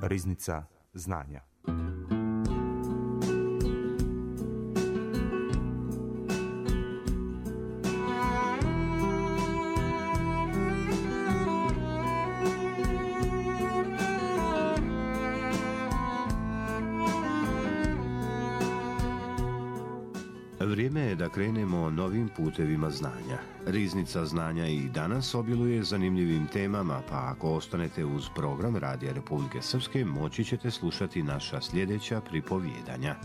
Riznica znanja. Vrijeme je da krenemo novim putevima znanja. Riznica znanja i danas obiluje zanimljivim temama, pa ako ostanete uz program Radija Republike Srpske, moći ćete slušati naša sljedeća pripovijedanja.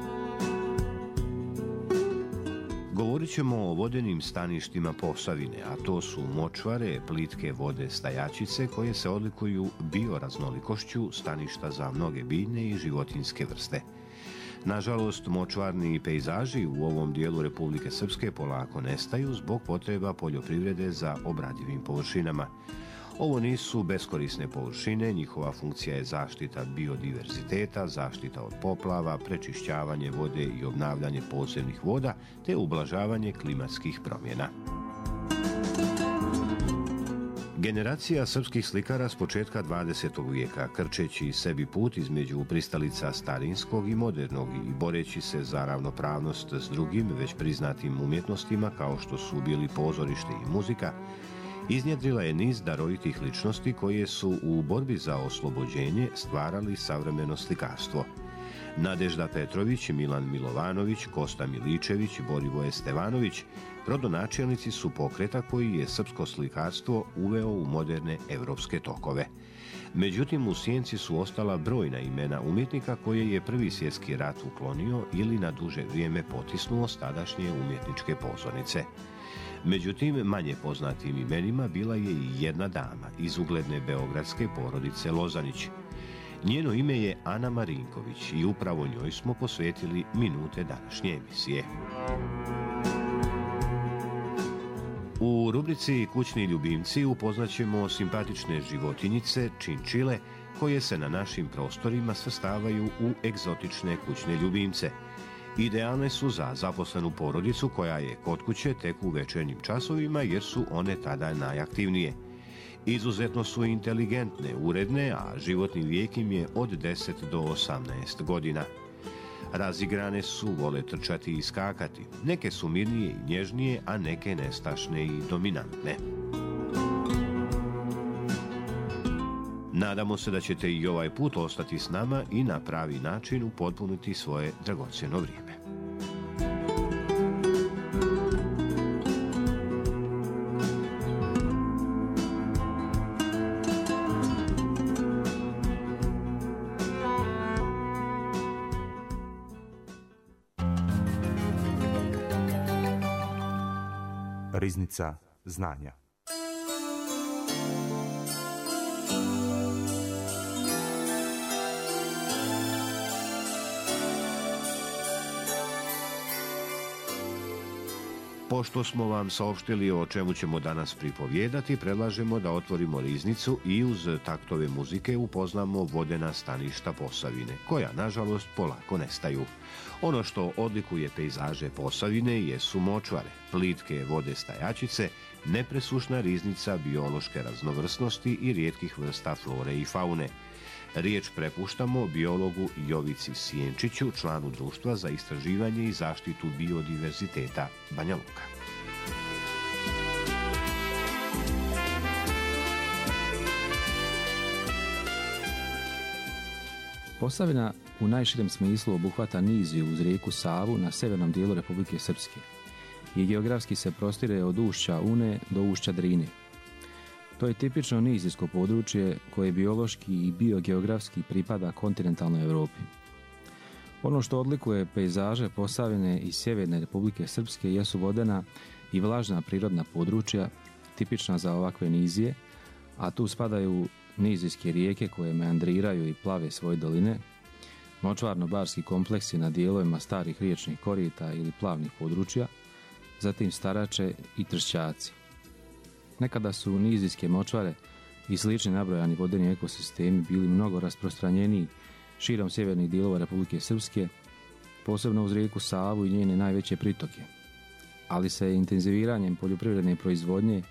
Govorit ćemo o vodenim staništima Posavine, a to su močvare, plitke vode stajačice koje se odlikuju bioraznolikošću, staništa za mnoge biljne i životinjske vrste. Nažalost, močvarni pejzaži u ovom dijelu Republike Srpske polako nestaju zbog potreba poljoprivrede za obradivim površinama. Ovo nisu beskorisne površine, njihova funkcija je zaštita biodiverziteta, zaštita od poplava, prečišćavanje vode i obnavljanje podzemnih voda, te ublažavanje klimatskih promjena. Generacija srpskih slikara s početka 20. vijeka, krčeći sebi put između pristalica starinskog i modernog i boreći se za ravnopravnost s drugim već priznatim umjetnostima kao što su bili pozorište i muzika, iznjedrila je niz darovitih ličnosti koje su u borbi za oslobođenje stvarali savremeno slikarstvo. Nadežda Petrović, Milan Milovanović, Kosta Miličević, Borivoje Stevanović rodonačelnici su pokreta koji je srpsko slikarstvo uveo u moderne evropske tokove. Međutim, u sjenci su ostala brojna imena umjetnika koje je Prvi svjetski rat uklonio ili na duže vrijeme potisnuo s tadašnje umjetničke pozornice. Međutim, manje poznatim imenima bila je i jedna dama iz ugledne beogradske porodice Lozanić. Njeno ime je Ana Marinković i upravo njoj smo posvetili minute današnje emisije. U rubrici Kućni ljubimci upoznaćemo simpatične životinjice, činčile, koje se na našim prostorima svrstavaju u egzotične kućne ljubimce. Idealne su za zaposlenu porodicu koja je kod kuće tek u večernjim časovima jer su one tada najaktivnije. Izuzetno su inteligentne, uredne, a životni vijek im je od 10 do 18 godina. Razigrane su, vole trčati i skakati. Neke su mirnije i nježnije, a neke nestašne i dominantne. Nadamo se da ćete i ovaj put ostati s nama i na pravi način upotpuniti svoje dragocjeno vrijeme. Riznica znanja. Pošto smo vam saopštili o čemu ćemo danas pripovijedati, predlažemo da otvorimo riznicu i uz taktove muzike upoznamo vodena staništa Posavine, koja, nažalost, polako nestaju. Ono što odlikuje pejzaže Posavine jesu močvare, plitke vode stajačice, nepresušna riznica biološke raznovrsnosti i rijetkih vrsta flore i faune. Riječ prepuštamo biologu Jovici Sjenčiću, članu Društva za istraživanje i zaštitu biodiverziteta Banja Luka. Posavina u najširem smislu obuhvata niziju uz rijeku Savu na severnom dijelu Republike Srpske i geografski se prostire od ušća Une do ušća Drine. To je tipično nizijsko područje koje biološki i biogeografski pripada kontinentalnoj Europi. Ono što odlikuje pejzaže Posavine i sjeverne Republike Srpske jesu vodena i vlažna prirodna područja tipična za ovakve nizije, a tu spadaju nizijske rijeke koje meandriraju i plave svoje doline, močvarno-barski kompleksi na dijelovima starih riječnih korita ili plavnih područja, zatim starače i tršćaci. Nekada su nizijske močvare i slični nabrojani vodeni ekosistemi bili mnogo rasprostranjeniji širom sjevernih dijelova Republike Srpske, posebno uz rijeku Savu i njene najveće pritoke. Ali se intenziviranjem poljoprivredne proizvodnje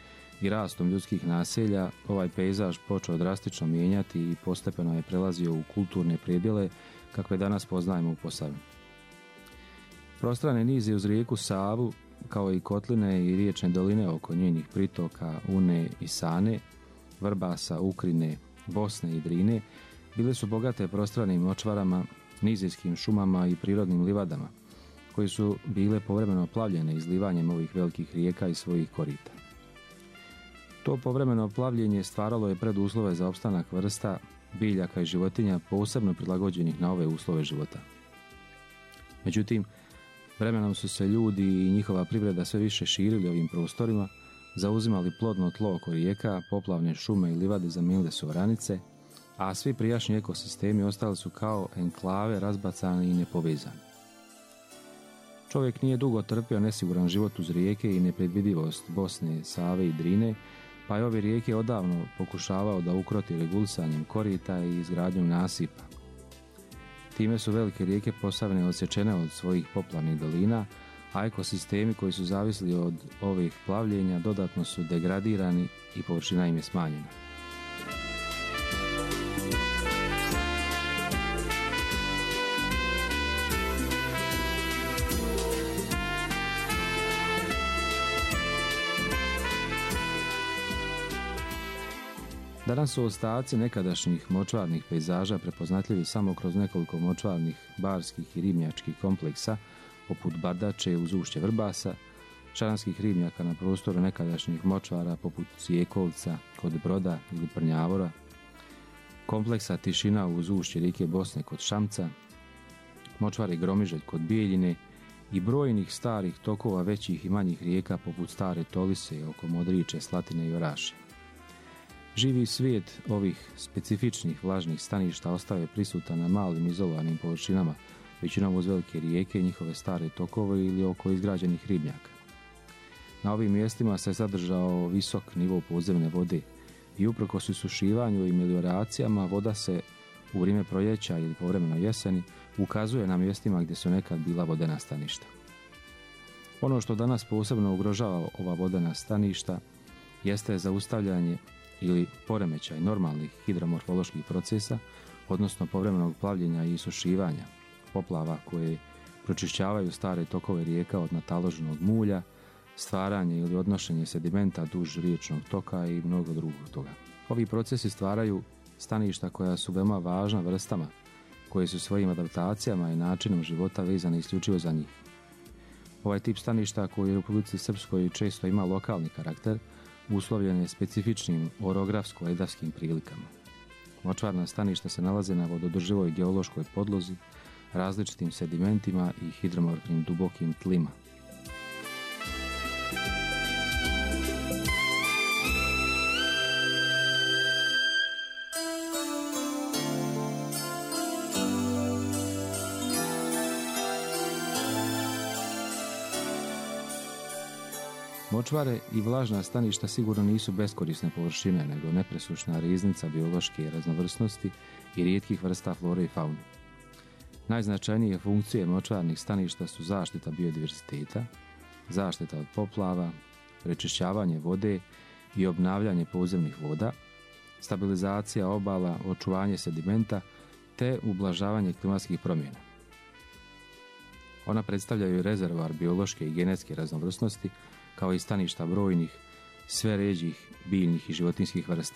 i rastom ljudskih naselja ovaj pejzaž počeo drastično mijenjati i postepeno je prelazio u kulturne predjele kakve danas poznajemo u Posavini. Prostrane nize uz rijeku Savu, kao i kotline i riječne doline oko njenih pritoka Une i Sane, Vrbasa, Ukrine, Bosne i Drine, bile su bogate prostranim močvarama, nizijskim šumama i prirodnim livadama, koji su bile povremeno plavljene izlivanjem ovih velikih rijeka i svojih korita. To povremeno plavljenje stvaralo je preduslove za opstanak vrsta, biljaka i životinja posebno prilagođenih na ove uslove života. Međutim, vremenom su se ljudi i njihova privreda sve više širili ovim prostorima, zauzimali plodno tlo oko rijeka, poplavne šume i livade zamijenile su oranice, a svi prijašnji ekosistemi ostali su kao enklave razbacani i nepovezani. Čovjek nije dugo trpio nesiguran život uz rijeke i nepredvidivost Bosne, Save i Drine, pa je ove rijeke odavno pokušavao da ukroti regulisanjem korita i izgradnjom nasipa. Time su velike rijeke Posavine odsječene od svojih poplavnih dolina, a ekosistemi koji su zavisli od ovih plavljenja dodatno su degradirani i površina im je smanjena. Danas su ostaci nekadašnjih močvarnih pejzaža prepoznatljivi samo kroz nekoliko močvarnih barskih i ribnjačkih kompleksa, poput Bardače uz ušće Vrbasa, šaranskih ribnjaka na prostoru nekadašnjih močvara poput Cijekovca, kod Broda ili Prnjavora, kompleksa Tišina uz ušće rijeke Bosne kod Šamca, močvari Gromiželj kod Bijeljine i brojnih starih tokova većih i manjih rijeka poput Stare Tolise oko Modriče, Slatine i Oraše. Živi svijet ovih specifičnih vlažnih staništa ostao je prisutan na malim izolovanim površinama, većinom uz velike rijeke, njihove stare tokove ili oko izgrađenih ribnjaka. Na ovim mjestima se zadržao visok nivo podzemne vode i uprkos isušivanju i melioracijama voda se u vrijeme proljeća ili povremeno jeseni ukazuje na mjestima gdje su nekad bila vodena staništa. Ono što danas posebno ugrožava ova vodena staništa jeste zaustavljanje ili poremećaj normalnih hidromorfoloških procesa, odnosno povremenog plavljenja i isušivanja, poplava koje pročišćavaju stare tokove rijeka od nataloženog mulja, stvaranje ili odnošenje sedimenta duž riječnog toka i mnogo drugog toga. Ovi procesi stvaraju staništa koja su veoma važna vrstama, koje su svojim adaptacijama i načinom života vezane isključivo za njih. Ovaj tip staništa koji u Republici Srpskoj često ima lokalni karakter, uslovljen je specifičnim orografsko-ledavskim prilikama. Močvarna staništa se nalaze na vododrživoj geološkoj podlozi, različitim sedimentima i hidromorfnim dubokim tlima. Močvare i vlažna staništa sigurno nisu beskorisne površine, nego nepresušna riznica biološke raznovrsnosti i rijetkih vrsta flore i faune. Najznačajnije funkcije močvarnih staništa su zaštita biodiverziteta, zaštita od poplava, prečišćavanje vode i obnavljanje podzemnih voda, stabilizacija obala, očuvanje sedimenta te ublažavanje klimatskih promjena. Ona predstavljaju rezervoar biološke i genetske raznovrsnosti, kao i staništa brojnih, sve ređih biljnih i životinjskih vrsta.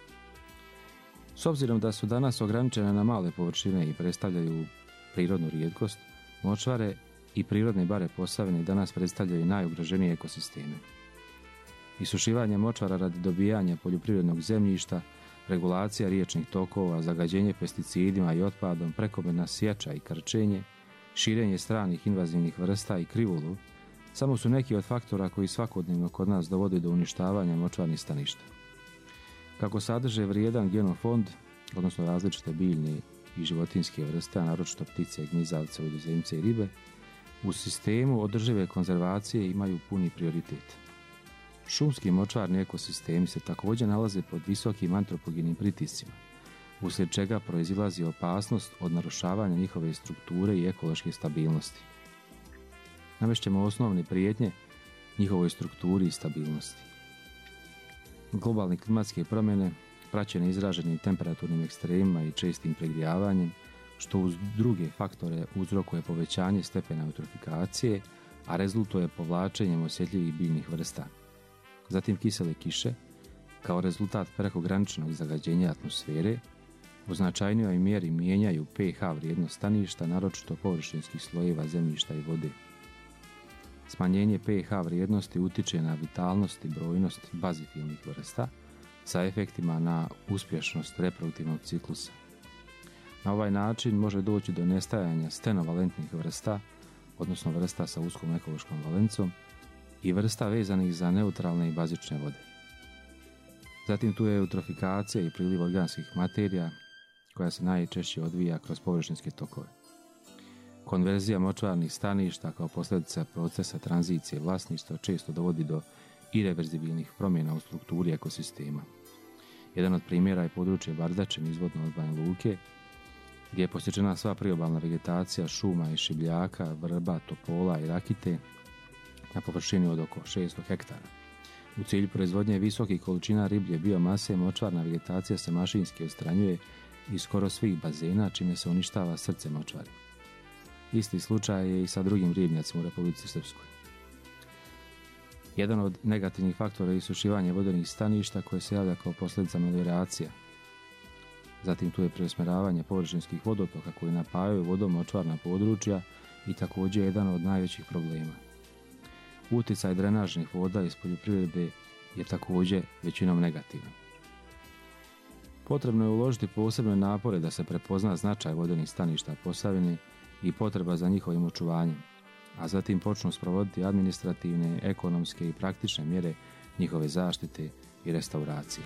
S obzirom da su danas ograničene na male površine i predstavljaju prirodnu rijetkost, močvare i prirodne bare Posavine danas predstavljaju najugroženije ekosisteme. Isušivanje močvara radi dobijanja poljoprivrednog zemljišta, regulacija riječnih tokova, zagađenje pesticidima i otpadom, prekomjerna sječa i krčenje, širenje stranih invazivnih vrsta i krivulju samo su neki od faktora koji svakodnevno kod nas dovode do uništavanja močvarnih staništa. Kako sadrže vrijedan genofond, odnosno različite biljne i životinjske vrste, a naročito ptice, gnjizavce, vodozemce i ribe, u sistemu održive konzervacije imaju puni prioritet. Šumski močvarni ekosistemi se također nalaze pod visokim antropogenim pritiscima, uslijed čega proizilazi opasnost od narušavanja njihove strukture i ekološke stabilnosti. Navešćemo osnovne prijetnje njihovoj strukturi i stabilnosti. Globalne klimatske promjene, praćene izraženim temperaturnim ekstremima i čestim pregrijavanjem, što uz druge faktore uzrokuje povećanje stepena eutrofikacije, a rezultuje povlačenjem osjetljivih biljnih vrsta. Zatim kisele kiše, kao rezultat prekograničnog zagađenja atmosfere, u značajnijoj mjeri mijenjaju pH vrijednost staništa, naročito površinskih slojeva zemljišta i vode. Smanjenje pH vrijednosti utiče na vitalnost i brojnost bazifilnih vrsta sa efektima na uspješnost reproduktivnog ciklusa. Na ovaj način može doći do nestajanja stenovalentnih vrsta, odnosno vrsta sa uskom ekološkom valencom, i vrsta vezanih za neutralne i bazične vode. Zatim tu je eutrofikacija i priliv organskih materija, koja se najčešće odvija kroz površinske tokove. Konverzija močvarnih staništa kao posljedica procesa tranzicije vlasništva često dovodi do ireverzibilnih promjena u strukturi ekosistema. Jedan od primjera je područje Bardače nizvodno od Banja Luke, gdje je posjećena sva priobalna vegetacija šuma i šibljaka, vrba, topola i rakite na površini od oko 600 hektara. U cilju proizvodnje visokih količina riblje biomase močvarna vegetacija se mašinski odstranjuje iz skoro svih bazena, čime se uništava srce močvari. Isti slučaj je i sa drugim ribnjacima u Republici Srpskoj. Jedan od negativnih faktora je isušivanje vodenih staništa koje se javlja kao posljedica melioracija. Zatim tu je preusmjeravanje površinskih vodotoka koji napajaju vodom močvarna područja i također jedan od najvećih problema. Utjecaj drenažnih voda iz poljoprivrede je također većinom negativan. Potrebno je uložiti posebne napore da se prepozna značaj vodenih staništa Posavine i potreba za njihovim očuvanjem, a zatim počnu sprovoditi administrativne, ekonomske i praktične mjere njihove zaštite i restauracije.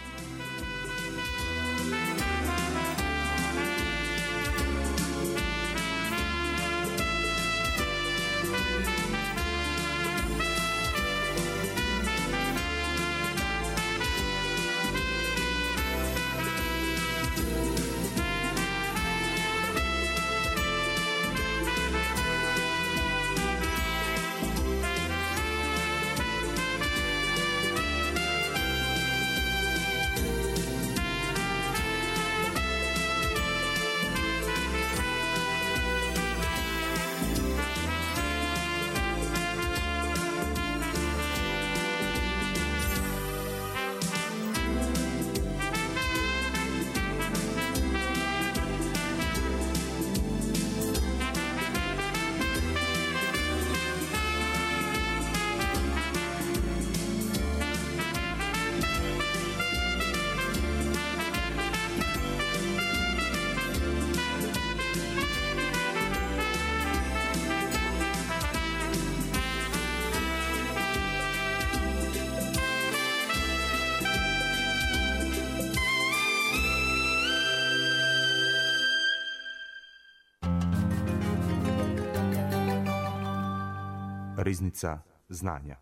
Riznica znanja.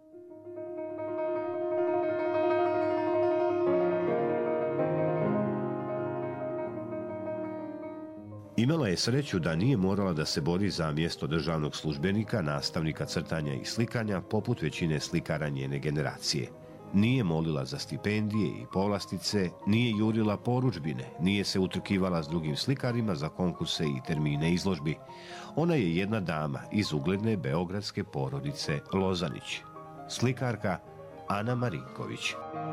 Imala je sreću da nije morala da se bori za mjesto državnog službenika, nastavnika crtanja i slikanja, poput većine slikara njene generacije. Nije molila za stipendije i povlastice, nije jurila porudžbine, nije se utrkivala s drugim slikarima za konkurse i termine izložbi. Ona je jedna dama iz ugledne beogradske porodice Lozanić, slikarka Ana Marinković.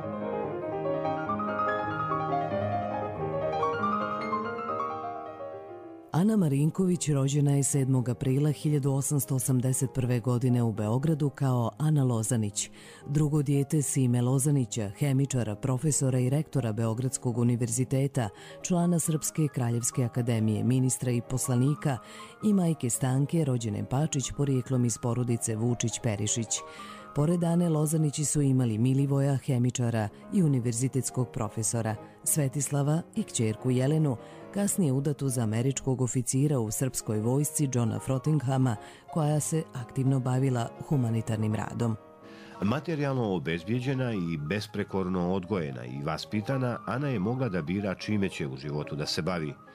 Ana Marinković rođena je 7. aprila 1881. godine u Beogradu kao Ana Lozanić, drugo dijete Sime Lozanića, hemičara, profesora i rektora Beogradskog univerziteta, člana Srpske kraljevske akademije, ministra i poslanika, i majke Stanke, rođene Pačić, porijeklom iz porodice Vučić-Perišić. Pored Ane, Lozanići su imali Milivoja, hemičara i univerzitetskog profesora, Svetislava i kćerku Jelenu, kasnije udatu za američkog oficira u srpskoj vojsci Johna Frottinghama, koja se aktivno bavila humanitarnim radom. Materijalno obezbijeđena i besprekorno odgojena i vaspitana, Ana je mogla da bira čime će u životu da se bavi.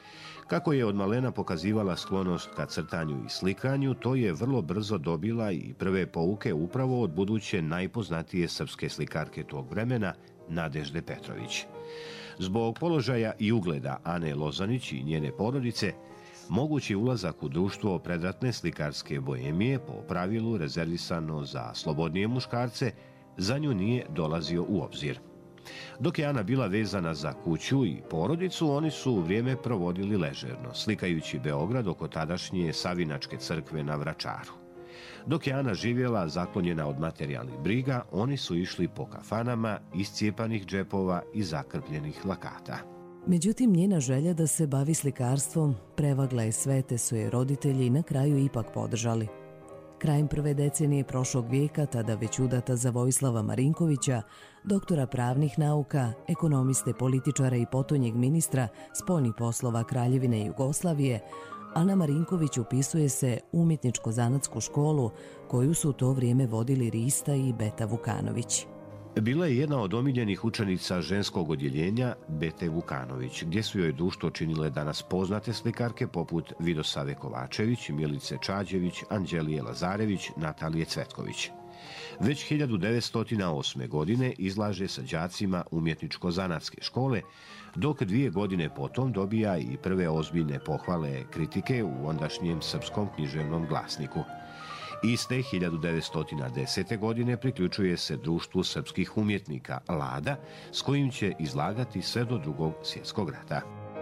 Kako je od malena pokazivala sklonost ka crtanju i slikanju, to je vrlo brzo dobila i prve pouke upravo od buduće najpoznatije srpske slikarke tog vremena, Nadežde Petrović. Zbog položaja i ugleda Ane Lozanić i njene porodice, mogući ulazak u društvo predratne slikarske boemije, po pravilu rezervisano za slobodnije muškarce, za nju nije dolazio u obzir. Dok je Ana bila vezana za kuću i porodicu, oni su vrijeme provodili ležerno, slikajući Beograd oko tadašnje Savinačke crkve na Vračaru. Dok je Ana živjela zaklonjena od materijalnih briga, oni su išli po kafanama iscijepanih džepova i zakrpljenih lakata. Međutim, njena želja da se bavi slikarstvom prevagla je sve, te su je roditelji na kraju ipak podržali. Krajem prve decenije prošlog vijeka, tada već udata za Vojislava Marinkovića, doktora pravnih nauka, ekonomiste, političara i potonjeg ministra spoljnih poslova Kraljevine Jugoslavije, Ana Marinković upisuje se u umjetničko-zanatsku školu koju su u to vrijeme vodili Rista i Beta Vukanović. Bila je jedna od omiljenih učenica ženskog odjeljenja Bete Vukanović, gdje su joj društvo činile danas poznate slikarke poput Vidosave Kovačević, Milice Čađević, Anđelije Lazarević, Natalije Cvetković. Već 1908. godine izlaže sa đacima umjetničko-zanatske škole, dok 2 godine potom dobija i prve ozbiljne pohvale kritike u ondašnjem srpskom književnom glasniku. Iste 1910. godine priključuje se društvu srpskih umjetnika Lada, s kojim će izlagati sve do Drugog svjetskog rata.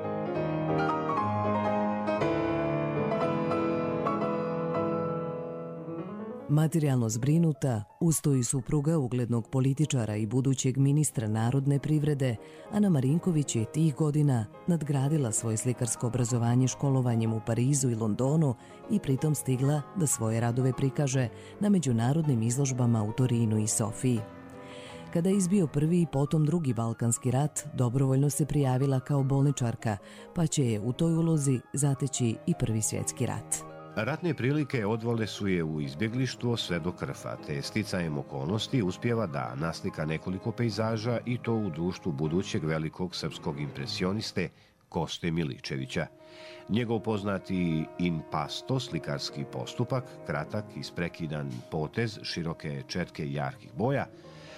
Materijalno zbrinuta, uz to i supruga uglednog političara i budućeg ministra narodne privrede, Ana Marinković je tih godina nadgradila svoje slikarsko obrazovanje školovanjem u Parizu i Londonu i pritom stigla da svoje radove prikaže na međunarodnim izložbama u Torinu i Sofiji. Kada je izbio prvi i potom drugi Balkanski rat, dobrovoljno se prijavila kao bolničarka, pa će je u toj ulozi zateći i Prvi svjetski rat. Ratne prilike odvole su je u izbjeglištvo sve do Krfa, te sticajem okolnosti uspjeva da naslika nekoliko pejzaža i to u društvu budućeg velikog srpskog impresioniste Koste Miličevića. Njegov poznati in pasto slikarski postupak, kratak, isprekidan potez, široke četke jarkih boja,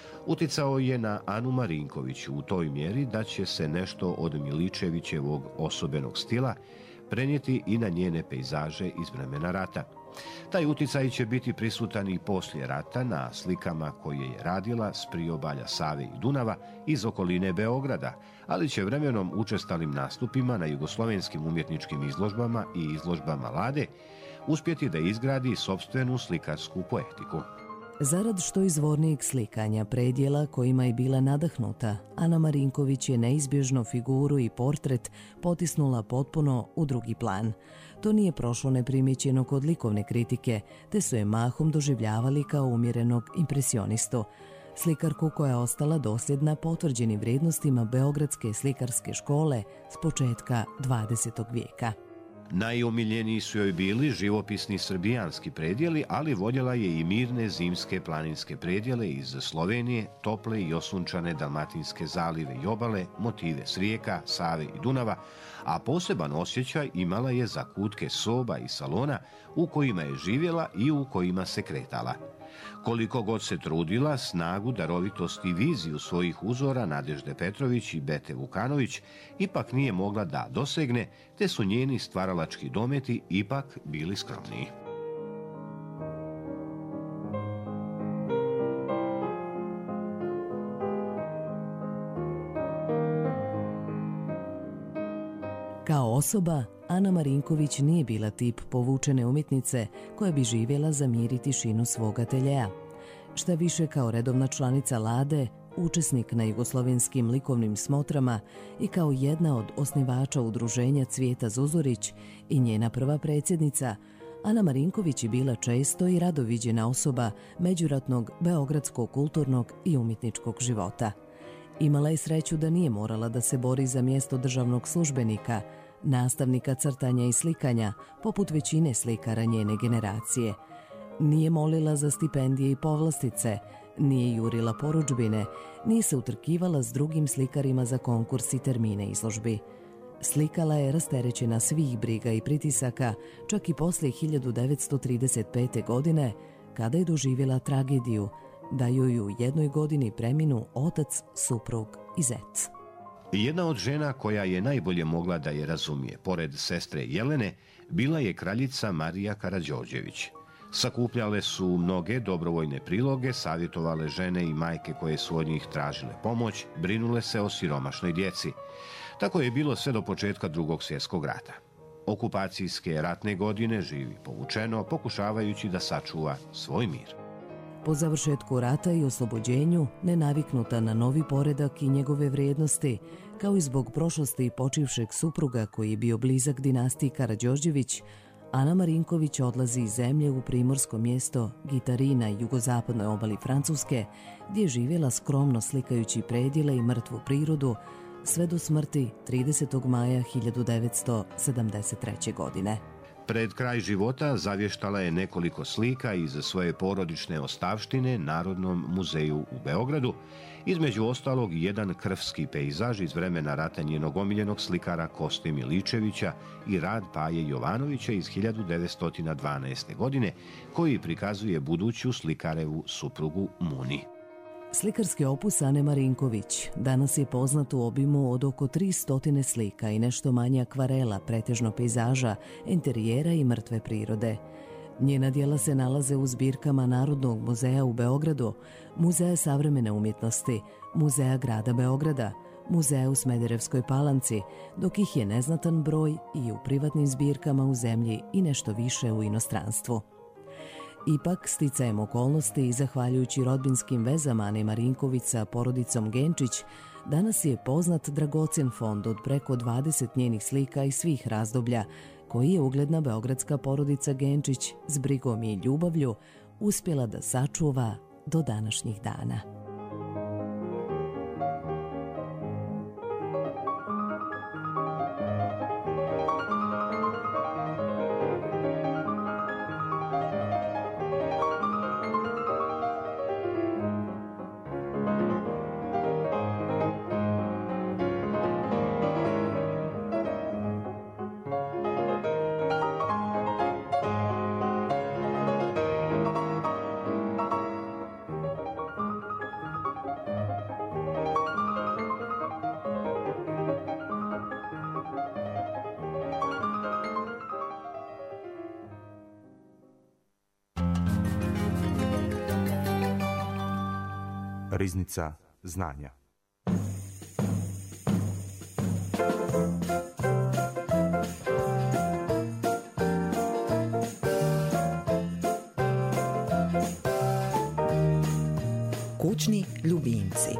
uticao je na Anu Marinković u toj mjeri da će se nešto od Miličevićevog osobenog stila prenijeti i na njene pejzaže iz vremena rata. Taj uticaj će biti prisutan i poslije rata na slikama koje je radila s priobalja Save i Dunava iz okoline Beograda, ali će vremenom učestalim nastupima na jugoslovenskim umjetničkim izložbama i izložbama Lade uspjeti da izgradi sopstvenu slikarsku poetiku. Zarad što izvornijeg slikanja predjela kojima je bila nadahnuta, Ana Marinković je neizbježno figuru i portret potisnula potpuno u drugi plan. To nije prošlo neprimjećeno kod likovne kritike, te su je mahom doživljavali kao umjerenog impresionistu. Slikarku koja je ostala dosljedna potvrđenim vrijednostima Beogradske slikarske škole s početka 20. vijeka. Najomiljeniji su joj bili živopisni srbijanski predjeli, ali voljela je i mirne zimske planinske predjele iz Slovenije, tople i osunčane dalmatinske zalive i obale, motive s rijeka, Save i Dunava, a poseban osjećaj imala je za kutke soba i salona u kojima je živjela i u kojima se kretala. Koliko god se trudila, snagu, darovitost i viziju svojih uzora Nadežde Petrović i Bete Vukanović ipak nije mogla da dosegne, te su njeni stvaralački dometi ipak bili skromniji. Kao osoba, Ana Marinković nije bila tip povučene umjetnice koja bi živjela za mir i tišinu svog ateljeja. Šta više, kao redovna članica Lade, učesnik na jugoslovenskim likovnim smotrama i kao jedna od osnivača udruženja Cvijeta Zuzorić i njena prva predsjednica, Ana Marinković je bila često i rado viđena osoba međuratnog beogradskog kulturnog i umjetničkog života. Imala je sreću da nije morala da se bori za mjesto državnog službenika, nastavnika crtanja i slikanja, poput većine slikara njene generacije. Nije molila za stipendije i povlastice, nije jurila porudžbine, nije se utrkivala s drugim slikarima za konkurs i termine izložbi. Slikala je rasterećena svih briga i pritisaka, čak i poslije 1935. godine, kada je doživjela tragediju da joj u jednoj godini preminu otac, suprug i zet. Jedna od žena koja je najbolje mogla da je razumije, pored sestre Jelene, bila je kraljica Marija Karađorđević. Sakupljale su mnoge dobrovoljne priloge, savjetovale žene i majke koje su od njih tražile pomoć, brinule se o siromašnoj djeci. Tako je bilo sve do početka Drugog svjetskog rata. Okupacijske ratne godine živi povučeno, pokušavajući da sačuva svoj mir. Po završetku rata i oslobođenju, nenaviknuta na novi poredak i njegove vrijednosti, kao i zbog prošlosti počivšeg supruga koji je bio blizak dinastiji Karađorđević, Ana Marinković odlazi iz zemlje u primorsko mjesto Gitari na jugozapadnoj obali Francuske, gdje je živjela skromno slikajući predjele i mrtvu prirodu, sve do smrti 30. maja 1973. godine. Pred kraj života zavještala je nekoliko slika iz svoje porodične ostavštine Narodnom muzeju u Beogradu, između ostalog jedan krvski pejzaž iz vremena rata njenog omiljenog slikara Koste Miličevića i rad Paje Jovanovića iz 1912. godine, koji prikazuje buduću slikarevu suprugu Muni. Slikarski opus Ane Marinković danas je poznat u obimu od oko 300 slika i nešto manje akvarela, pretežno pejzaža, interijera i mrtve prirode. Njena djela se nalaze u zbirkama Narodnog muzeja u Beogradu, Muzeja savremene umjetnosti, Muzeja grada Beograda, Muzeja u Smederevskoj Palanci, dok ih je neznatan broj i u privatnim zbirkama u zemlji i nešto više u inostranstvu. Ipak, sticajem okolnosti i zahvaljujući rodbinskim vezama Ane Marinković sa porodicom Genčić, danas je poznat dragocjen fond od preko 20 njenih slika iz svih razdoblja, koji je ugledna beogradska porodica Genčić s brigom i ljubavlju uspjela da sačuva do današnjih dana. Riznica znanja. Kućni ljubimci.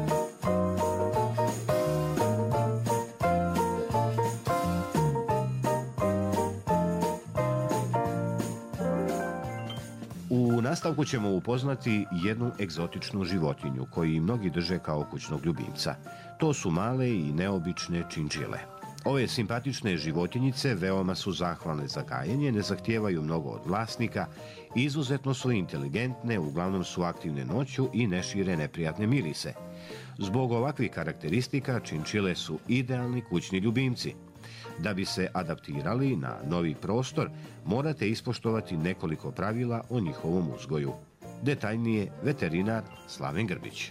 U nastavku ćemo upoznati jednu egzotičnu životinju koju mnogi drže kao kućnog ljubimca. To su male i neobične činčile. Ove simpatične životinjice veoma su zahvalne za gajenje, ne zahtijevaju mnogo od vlasnika, izuzetno su inteligentne, uglavnom su aktivne noću i ne šire neprijatne mirise. Zbog ovakvih karakteristika činčile su idealni kućni ljubimci. Da bi se adaptirali na novi prostor, morate ispoštovati nekoliko pravila o njihovom uzgoju. Detaljnije veterinar Slaven Grbić.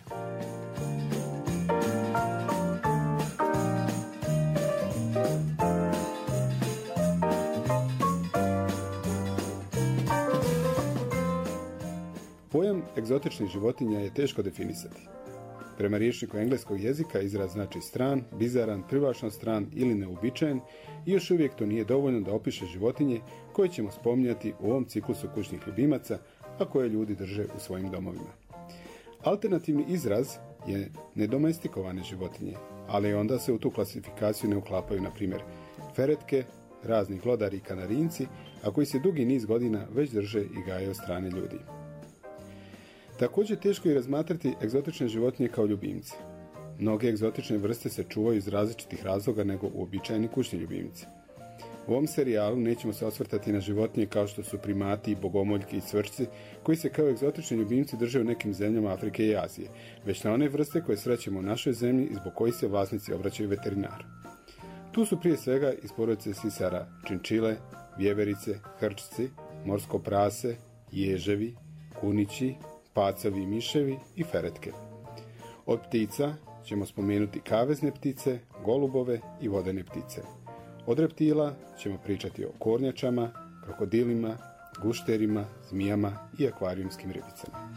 Pojam egzotičnih životinja je teško definisati. Prema rječniku engleskog jezika izraz znači stran, bizaran, privlačno stran ili neuobičajen i još uvijek to nije dovoljno da opiše životinje koje ćemo spominjati u ovom ciklusu kućnih ljubimaca, a koje ljudi drže u svojim domovima. Alternativni izraz je nedomestikovane životinje, ali onda se u tu klasifikaciju ne uklapaju, na primjer, feretke, razni glodari i kanarinci, a koji se dugi niz godina već drže i gaje od strane ljudi. Također teško je razmatrati egzotične životinje kao ljubimci. Mnoge egzotične vrste se čuvaju iz različitih razloga nego uobičajeni kućni ljubimci. U ovom serijalu nećemo se osvrtati na životinje kao što su primati, bogomoljke i cvrčci, koji se kao egzotični ljubimci drže u nekim zemljama Afrike i Azije, već na one vrste koje srećemo u našoj zemlji i zbog kojih se vlasnici obraćaju veterinaru. Tu su prije svega iz porodice sisara činčile, vjeverice, hrčci, morsko prase, ježevi, kunići, pacovi i miševi i feretke. Od ptica ćemo spomenuti kavezne ptice, golubove i vodene ptice. Od reptila ćemo pričati o kornjačama, krokodilima, gušterima, zmijama i akvarijumskim ribicama.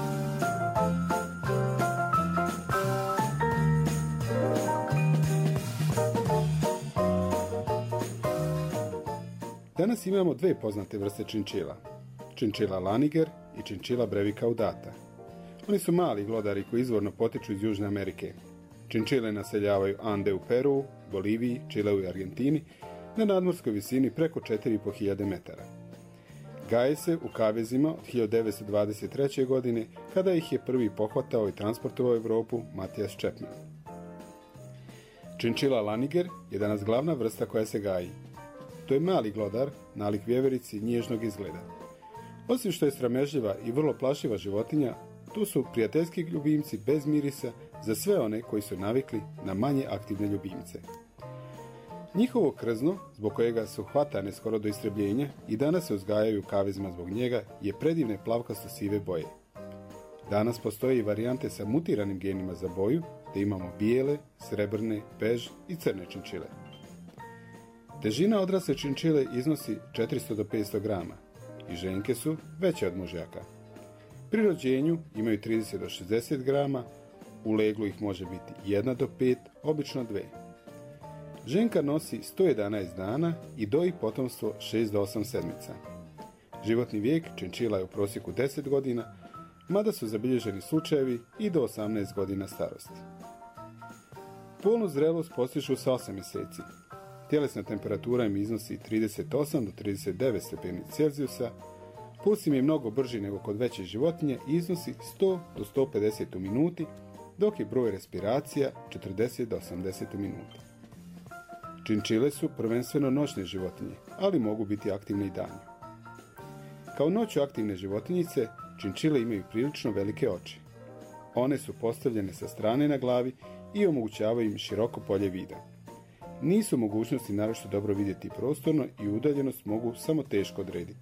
Danas imamo dve poznate vrste činčila. Činčila laniger i činčila brevicaudata. Oni su mali glodari koji izvorno potiču iz Južne Amerike. Činčile naseljavaju Ande u Peru, Boliviji, Čileu i Argentini na nadmorskoj visini preko 4.500 metara. Gaje se u kavezima od 1923. godine kada ih je prvi pohvatao i transportovao u Europu Matijas Chapman. Činčila laniger je danas glavna vrsta koja se gaji. To je mali glodar, nalik vjeverici nježnog izgleda. Osim što je sramežljiva i vrlo plašiva životinja, tu su prijateljski ljubimci bez mirisa za sve one koji su navikli na manje aktivne ljubimce. Njihovo krzno, zbog kojega su hvatane skoro do istrebljenja i danas se uzgajaju u kavezima zbog njega, je predivne plavkasto sive boje. Danas postoje i varijante sa mutiranim genima za boju, te imamo bijele, srebrne, bež i crne činčile. Težina odrasle činčile iznosi 400 do 500 grama i ženke su veće od mužjaka. Pri rođenju imaju 30 do 60 grama, u leglu ih može biti 1 do 5, obično 2. Ženka nosi 111 dana i doji potomstvo 6 do 8 sedmica. Životni vijek činčila je u prosjeku 10 godina, mada su zabilježeni slučajevi i do 18 godina starosti. Polnu zrelost postižu sa 8 mjeseci. Tjelesna temperatura im iznosi 38 do 39 stepeni Celzijusa, puls im je mnogo brži nego kod veće životinje i iznosi 100 do 150 u minuti, dok je broj respiracija 40 do 80 u minuti. Činčile su prvenstveno noćne životinje, ali mogu biti aktivne i danju. Kao noću aktivne životinjice, činčile imaju prilično velike oči. One su postavljene sa strane na glavi i omogućavaju im široko polje vida. Nisu mogućnosti naročito dobro vidjeti prostorno i udaljenost mogu samo teško odrediti.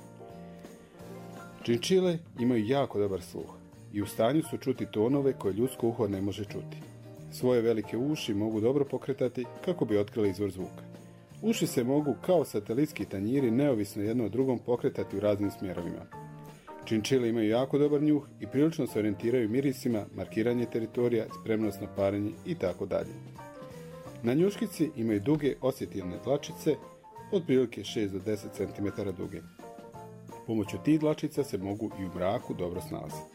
Činčile imaju jako dobar sluh i u stanju su čuti tonove koje ljudsko uho ne može čuti. Svoje velike uši mogu dobro pokretati kako bi otkrili izvor zvuka. Uši se mogu kao satelitski tanjiri neovisno jedno od drugom pokretati u raznim smjerovima. Činčile imaju jako dobar njuh i prilično se orijentiraju mirisima, markiranje teritorija, spremnost na parenje itd. Na njuškici imaju duge osjetilne dlačice, otprilike 6 do 10 cm duge. Pomoću tih dlačica se mogu i u mraku dobro snalaziti.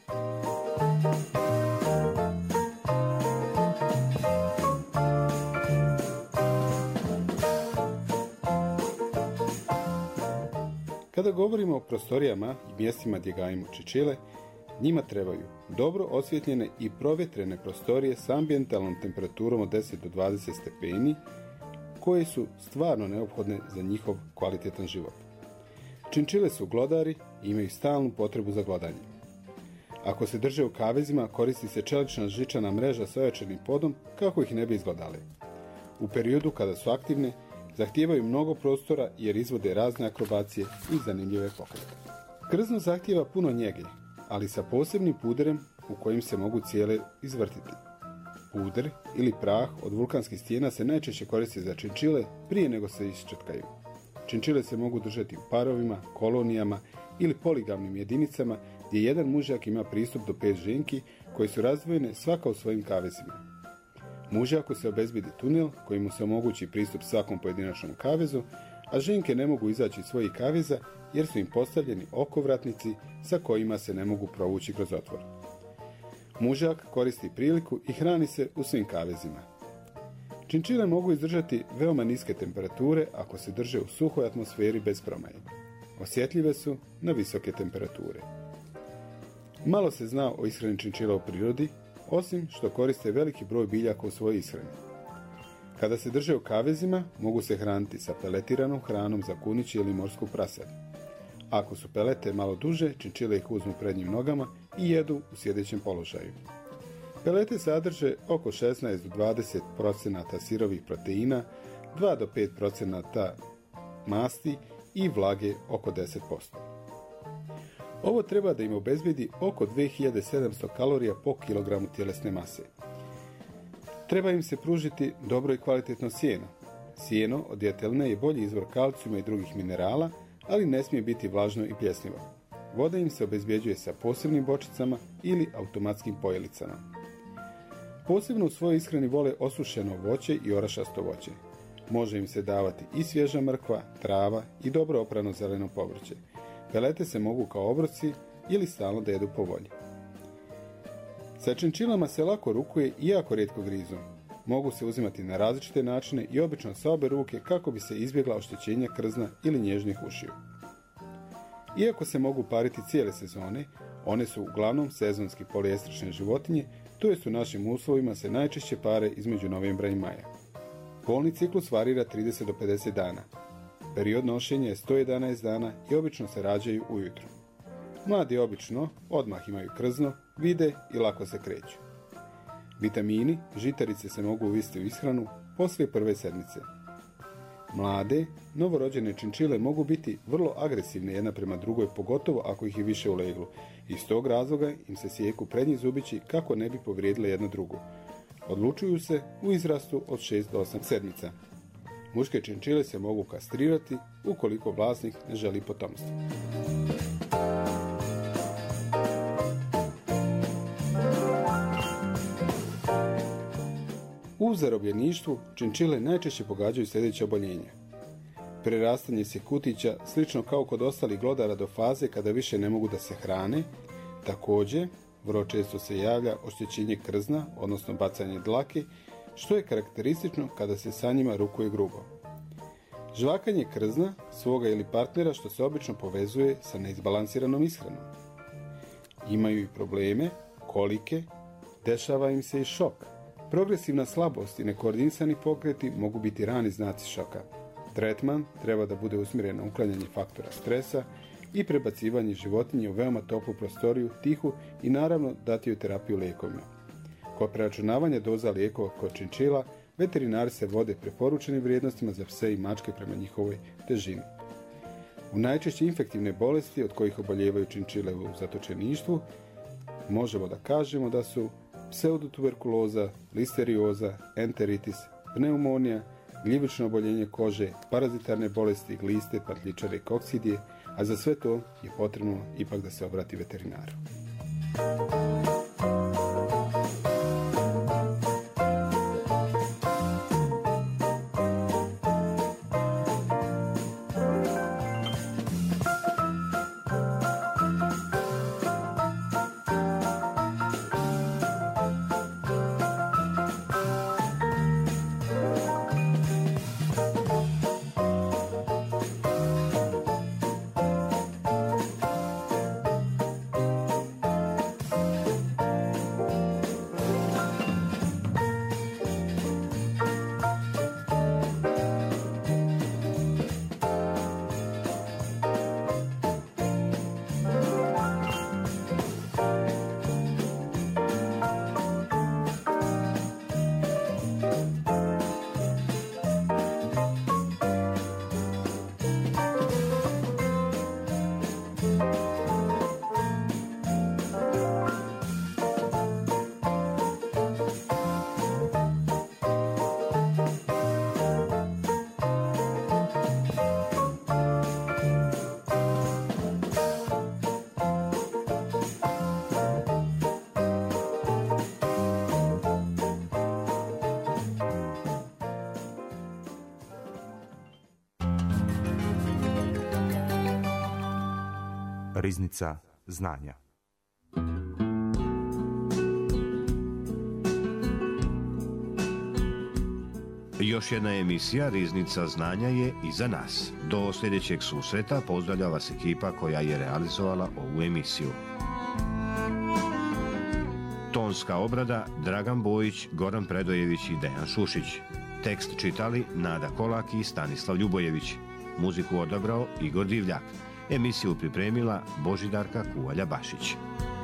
Kada govorimo o prostorijama i mjestima gdje gajimo činčile, njima trebaju dobro osvjetljene i provjetrene prostorije s ambijentalnom temperaturom od 10 do 20 stepeni, koje su stvarno neophodne za njihov kvalitetan život. Činčile su glodari i imaju stalnu potrebu za glodanjem. Ako se drže u kavezima, koristi se čelična žičana mreža s ojačanim podom kako ih ne bi izglodale. U periodu kada su aktivne, zahtijevaju mnogo prostora jer izvode razne akrobacije i zanimljive pokrete. Krzno zahtijeva puno njege, ali sa posebnim puderem u kojim se mogu cijele izvrtiti. Puder ili prah od vulkanskih stijena se najčešće koristi za činčile prije nego se iščetkaju. Činčile se mogu držati u parovima, kolonijama ili poligamnim jedinicama gdje jedan mužjak ima pristup do 5 ženki koje su razdvojene svaka u svojim kavezima. Mužjaku se obezbedi tunel koji mu se omogući pristup svakom pojedinačnom kavezu, a ženke ne mogu izaći iz svojih kaveza jer su im postavljeni okovratnici sa kojima se ne mogu provući kroz otvor. Mužjak koristi priliku i hrani se u svim kavezima. Činčile mogu izdržati veoma niske temperature ako se drže u suhoj atmosferi bez promaje. Osjetljive su na visoke temperature. Malo se zna o ishrani činčila u prirodi, osim što koriste veliki broj biljaka u svojoj ishrani. Kada se drže u kavezima, mogu se hraniti sa peletiranom hranom za kunići ili morsku prasad. Ako su pelete malo duže, činčile ih uzmu prednjim nogama i jedu u sjedećem položaju. Pelete sadrže oko 16 do 20% sirovih proteina, 2 do 5% masti i vlage oko 10%. Ovo treba da im obezbedi oko 2700 kalorija po kilogramu tjelesne mase. Treba im se pružiti dobro i kvalitetno sjeno. Sjeno od djeteline je bolji izvor kalcijuma i drugih minerala, ali ne smije biti vlažno i pljesnivo. Voda im se obezbjeđuje sa posebnim bočicama ili automatskim pojelicama. Posebno u svojoj ishrani vole osušeno voće i orašasto voće. Može im se davati i svježa mrkva, trava i dobro oprano zeleno povrće. Pelete se mogu kao obroci ili stalno da jedu po volji. Sa činčilama se lako rukuje i jako rijetko grizu. Mogu se uzimati na različite načine i obično sa obe ruke kako bi se izbjegla oštećenja krzna ili nježnih ušiju. Iako se mogu pariti cijele sezone, one su uglavnom sezonski poliestrične životinje, to jest u našim uslovima se najčešće pare između novembra i maja. Polni ciklus varira 30 do 50 dana. Period nošenja je 111 dana i obično se rađaju ujutro. Mladi obično odmah imaju krzno, vide i lako se kreću. Vitamini, žitarice se mogu uvesti u ishranu poslije prve sedmice. Mlade, novorođene činčile mogu biti vrlo agresivne jedna prema drugoj, pogotovo ako ih je više u leglu. Iz tog razloga im se sijeku prednji zubići kako ne bi povrijedile jedna drugu. Odlučuju se u izrastu od 6 do 8 sedmica. Muške činčile se mogu kastrirati ukoliko vlasnik ne želi potomstvo. U zarobljeništvu činčile najčešće pogađaju sljedeće oboljenja. Prerastanje se kutića, slično kao kod ostalih glodara do faze kada više ne mogu da se hrane. Također, vrlo često se javlja oštećenje krzna, odnosno bacanje dlake, što je karakteristično kada se sa njima rukuje grubo. Žvakanje krzna, svoga ili partnera, što se obično povezuje sa neizbalansiranom ishranom. Imaju i probleme, kolike, dešava im se i šok. Progresivna slabost i nekoordinisani pokreti mogu biti rani znaci šoka. Tretman treba da bude usmjeren na uklanjanje faktora stresa i prebacivanje životinje u veoma toplu prostoriju, tihu i naravno dati joj terapiju lijekovima. Kod preračunavanja doza lijekova kod činčila, veterinari se vode preporučenim vrijednostima za pse i mačke prema njihovoj težini. U najčešće infektivne bolesti od kojih oboljevaju činčile u zatočeništvu možemo da kažemo da su pseudotuberkuloza, listerioza, enteritis, pneumonija, gljivično oboljenje kože, parazitarne bolesti, gliste, patljičare i koksidije, a za sve to je potrebno ipak da se obrati veterinaru. Riznica znanja. Još jedna emisija Riznica znanja je iza nas. Do sljedećeg susreta pozdravlja vas ekipa koja je realizovala ovu emisiju. Tonska obrada Dragan Bojić, Goran Predojević i Dejan Šušić. Tekst čitali Nada Kolak i Stanislav Ljubojević. Muziku odabrao Igor Divljak. Emisiju pripremila Božidarka Kuvalja-Bašić.